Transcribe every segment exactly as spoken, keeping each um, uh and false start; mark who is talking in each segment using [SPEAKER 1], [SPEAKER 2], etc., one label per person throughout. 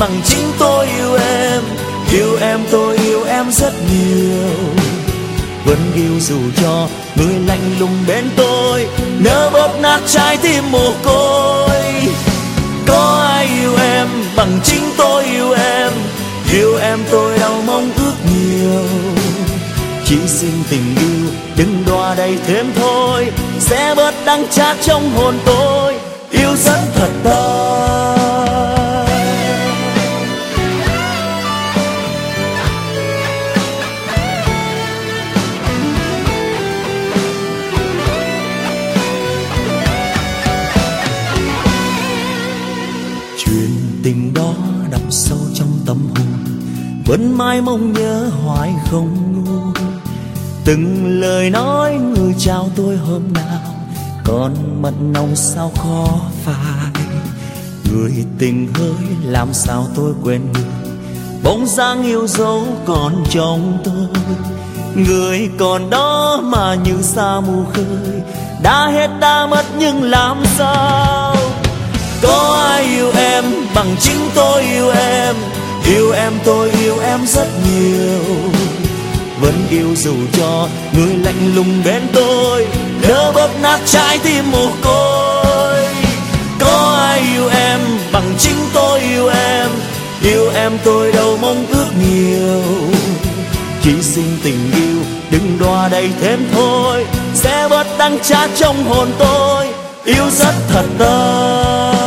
[SPEAKER 1] bằng chính tôi yêu em. Yêu em tôi yêu em rất nhiều, vẫn yêu dù cho người lạnh lùng bên tôi, nỡ bóp nát trái tim mồ côi. Có ai yêu em bằng chính tôi yêu em. Yêu em tôi đâu mong ước nhiều, chỉ xin tình yêu đừng đọa đầy thêm thôi, sẽ bớt đắng chát trong hồn tôi. Yêu rất thật tâm. Chuyện tình đó đậm sâu trong tâm hồn, vẫn mãi mong nhớ hoài không nguôi. Từng lời nói người chào tôi hôm nào, còn mật nồng sao khó phai. Người tình hỡi làm sao tôi quên người, bóng dáng yêu dấu còn trong tôi. Người còn đó mà như sa mù khơi, đã hết đã mất nhưng làm sao. Có ai yêu em bằng chính tôi yêu em. Yêu em tôi yêu em rất nhiều, vẫn yêu dù cho người lạnh lùng bên tôi, nỡ bóp nát trái tim mồ côi. Có ai yêu em bằng chính tôi yêu em. Yêu em tôi đâu mong ước nhiều, chỉ xin tình yêu đừng đọa đầy thêm thôi, sẽ bớt đắng chát trong hồn tôi. Yêu rất thật tâm.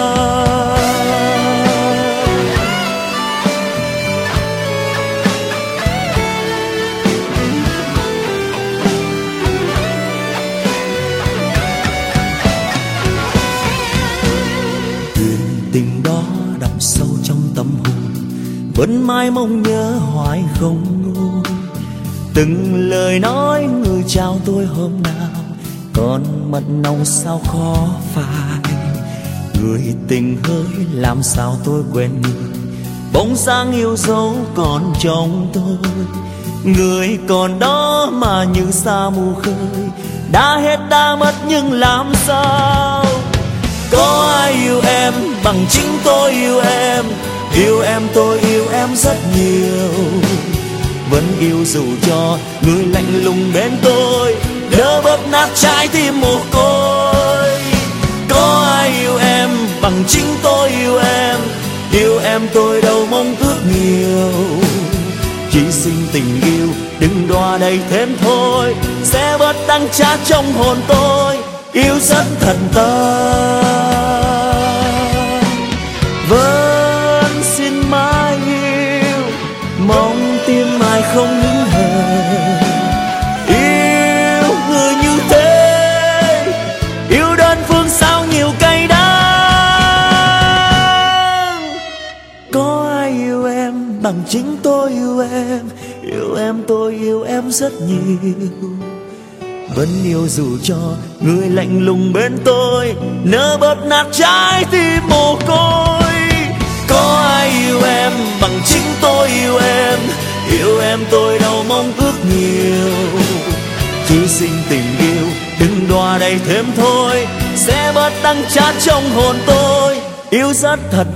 [SPEAKER 1] Tình đó đậm sâu trong tâm hồn, vẫn mãi mong nhớ hoài không nguôi. Từng lời nói người chào tôi hôm nào, còn mật nồng sao khó phai. Người tình hỡi làm sao tôi quên người, bóng dáng yêu dấu còn trong tôi. Người còn đó mà như sa mù khơi, đã hết đã mất nhưng làm sao. Có ai yêu em bằng chính tôi yêu em. Yêu em tôi yêu em rất nhiều, vẫn yêu dù cho người lạnh lùng bên tôi, nỡ bóp nát trái tim mồ côi. Có ai yêu em bằng chính tôi yêu em. Yêu em tôi đâu mong ước nhiều, chỉ xin tình yêu đừng đọa đầy thêm thôi, sẽ bớt đắng chát trong hồn tôi. Yêu rất thật tâm, vẫn xin mãi yêu, mong tim ai không những hề. Yêu người như thế, yêu đơn phương sao nhiều cay đắng. Có ai yêu em bằng chính tôi yêu em. Yêu em tôi yêu em rất nhiều, vẫn yêu dù cho người lạnh lùng bên tôi, nỡ bóp nát trái tim mồ côi. Có ai yêu em bằng chính tôi yêu em. Yêu em tôi đâu mong ước nhiều, chỉ xin tình yêu đừng đọa đầy thêm thôi, sẽ bớt đắng chát trong hồn tôi. Yêu rất thật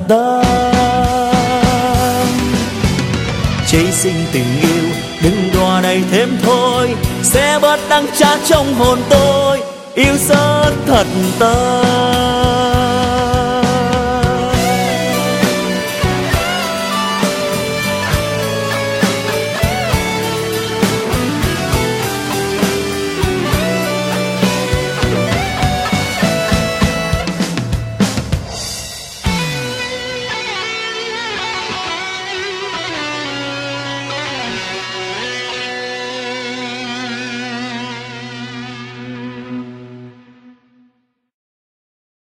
[SPEAKER 1] tâm, chỉ xin tình yêu đừng đọa đầy thêm thôi, sẽ bớt đắng chát trong hồn tôi. Yêu rất thật tâm.